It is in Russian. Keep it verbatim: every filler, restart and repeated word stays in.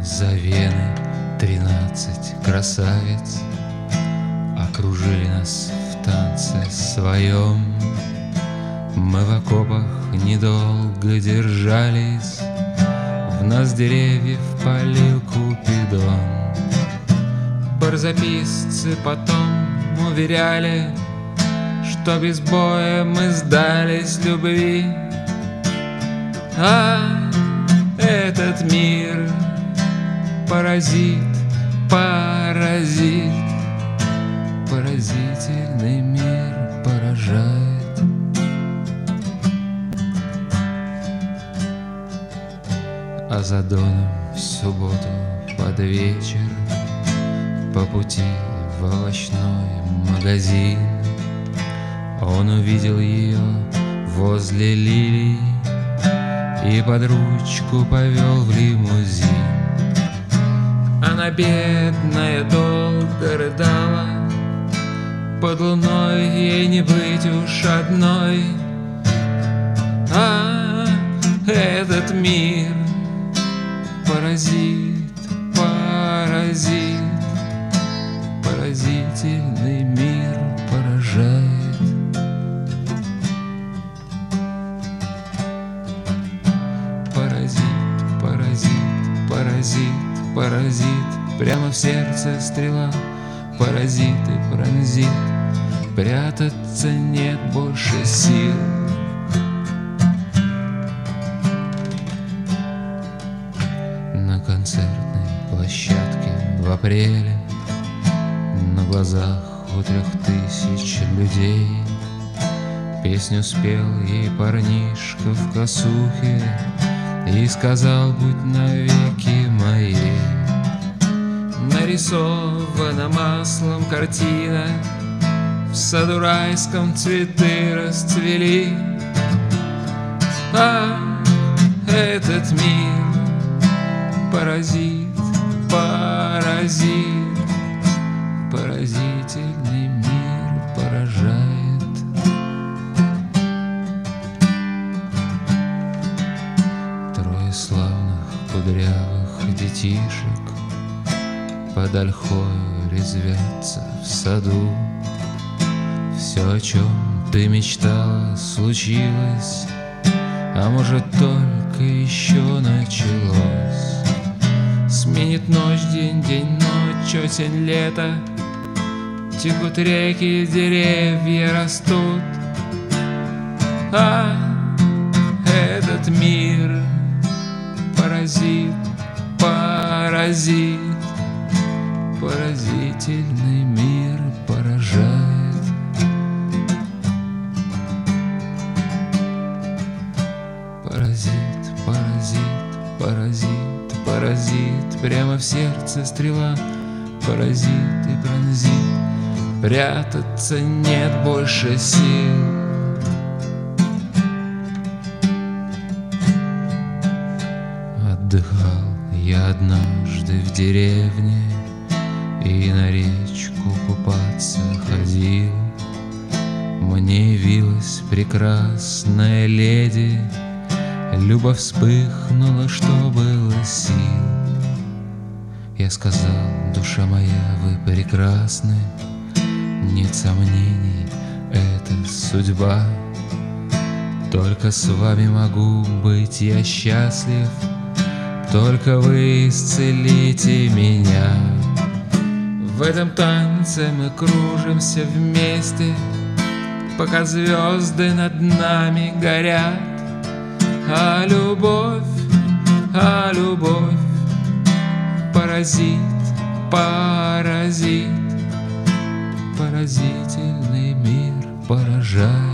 за Веной тринадцать красавиц окружили нас в танце своем. Мы в окопах недолго держались, в нас деревьев полил Купидон. Барзаписцы потом уверяли, что без боя мы сдались любви. А этот мир паразит, паразит, поразительный мир поражает. А за Доном в субботу под вечер по пути в овощной магазин он увидел ее возле лилий и под ручку повел в лимузин. Она, бедная, долго рыдала, под луной ей не быть уж одной. А этот мир паразит, паразит, поразительный мир поражает. Паразит, паразит, паразит, паразит, прямо в сердце стрела, паразит и пронзит, прятаться нет больше сил. На концертной площадке в апреле на глазах у трех тысяч людей песню спел ей парнишка в косухе и сказал: будь навеки моей. Нарисована маслом картина, в саду райском цветы расцвели. А этот мир паразит, паразит, поразительный мир поражает. Трое славных кудрявых детишек под ольхою резвятся в саду. Все, о чем ты мечтала, случилось, а может, только еще началось. Сменит ночь, день, день, ночь, осень, лето, текут реки, деревья растут. А этот мир паразит, паразит, поразительный мир поражает. Паразит, паразит, паразит, паразит, прямо в сердце стрела, паразит и пронзит, прятаться нет больше сил. Отдыхал я однажды в деревне и на речку купаться ходил. Мне явилась прекрасная леди, любовь вспыхнула, что было сил. Я сказал: душа моя, вы прекрасны, нет сомнений, это судьба. Только с вами могу быть я счастлив, только вы исцелите меня. В этом танце мы кружимся вместе, пока звезды над нами горят. А любовь, а любовь паразит, паразит, поразительный мир поражает.